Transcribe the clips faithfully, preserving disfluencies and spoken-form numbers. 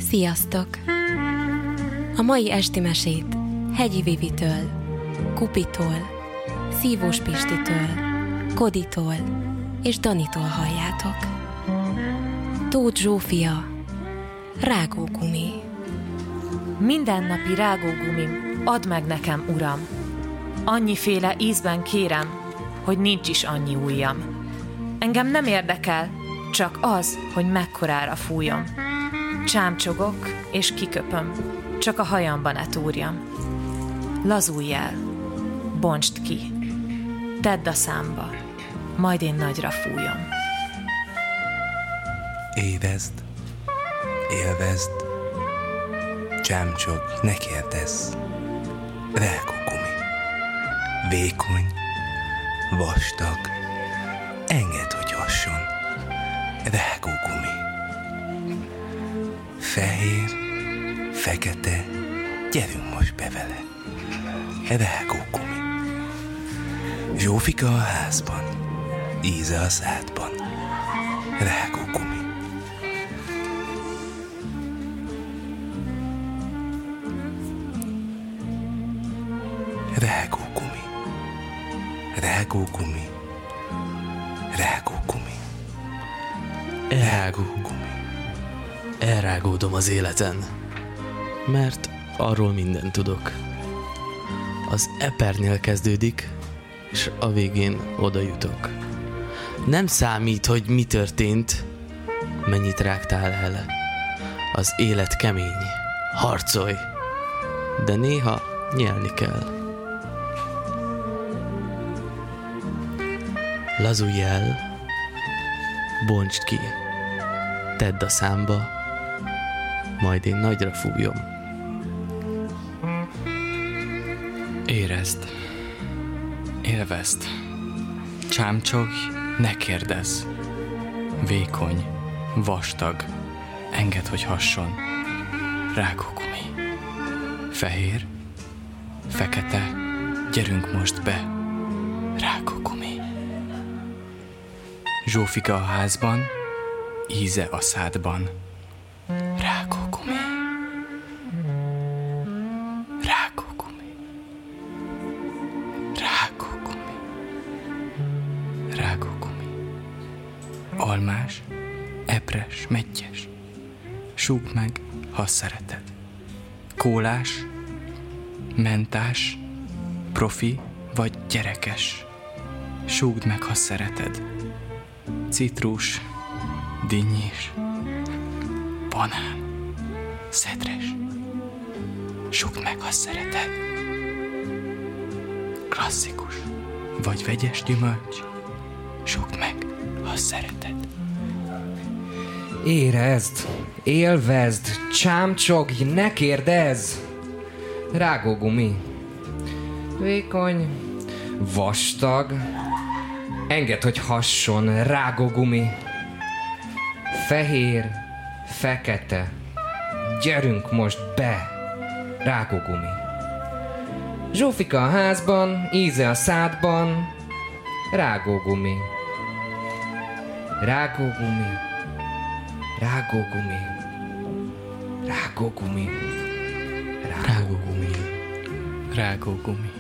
Sziasztok! A mai esti mesét Hegyi Vivitől, Kupitól, Szívós Pistitől, Koditól és Danitól halljátok. Tóth Zsófia, Rágógumi. Mindennapi rágógumim, add meg nekem, Uram! Annyiféle ízben kérem, hogy nincs is annyi ujjam. Engem nem érdekel, csak az, hogy mekkorára fújjam. Csámcsogok és kiköpöm, csak a hajamba ne túrjam. Lazulj el, bontsd ki, tedd a számba, majd én nagyra fújjam. Érezd, élvezd, csámcsog, ne kérdezz. Rágógumi, vékony, vastag, engedd, hogy hasson. Rágógumi, fehér, fekete, gyerünk most be vele. Rágógumi, Zsófika a házban, íze a szádban. Rágógumi. Rágógumi, rágógumi, rágógumi, Elrágógumi. Elrágódom az életen, mert arról mindent tudok. Az epernél kezdődik, és a végén oda jutok. Nem számít, hogy mi történt, mennyit rágtál el. Az élet kemény, harcolj, de néha nyelni kell. Lazulj el, bontsd ki, tedd a számba, majd én nagyra fújom. Érezd, élvezd, csámcsogj, ne kérdezz. Vékony, vastag, engedd, hogy hasson. Rágógumi, fehér, fekete, gyerünk most be. Rágógumi, Zsófika a házban, íze a szádban. Rágógumi, rágógumi, rágógumi, rágógumi. Almás, epres, mettyes, súgd meg, ha szereted. Kólás, mentás, profi vagy gyerekes, súgd meg, ha szereted. Citrus, dinnyés, banán, szedres, súgd meg, ha szereted. Klasszikus vagy vegyes gyümölcs, súgd meg, ha szereted. Érezd, élvezd, csámcsogj, ne kérdezz. Rágógumi, vékony, vastag, engedd, hogy hasson. Rágógumi, fehér, fekete, gyerünk most be. Rágógumi, Zsófika a házban, íze a szádban. Rágógumi, rágógumi, rágógumi, rágógumi, Rágógumi, rágógumi.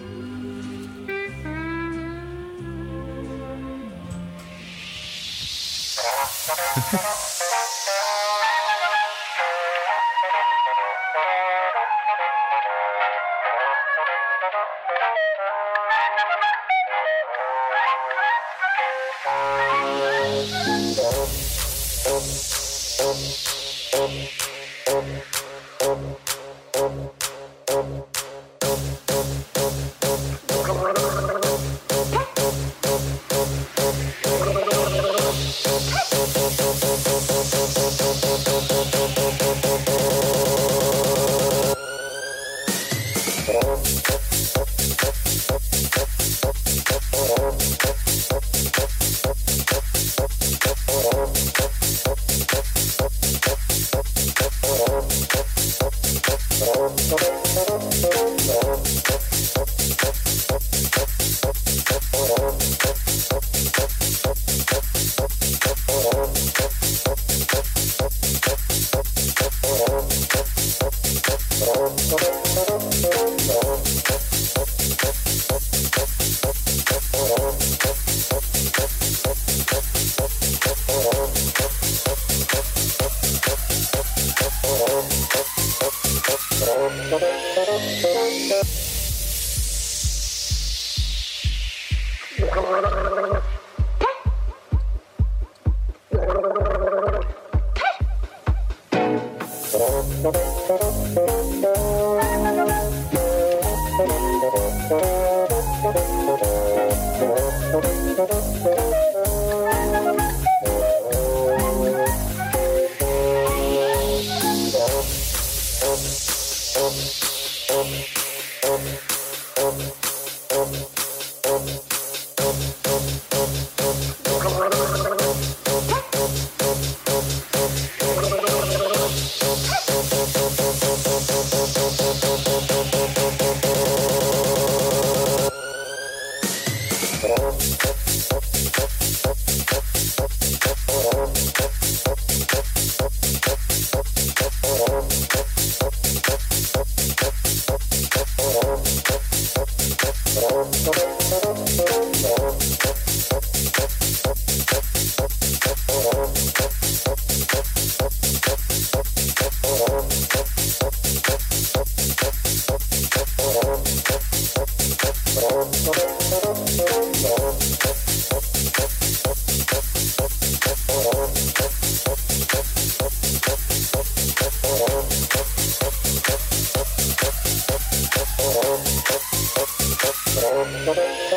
Thank you.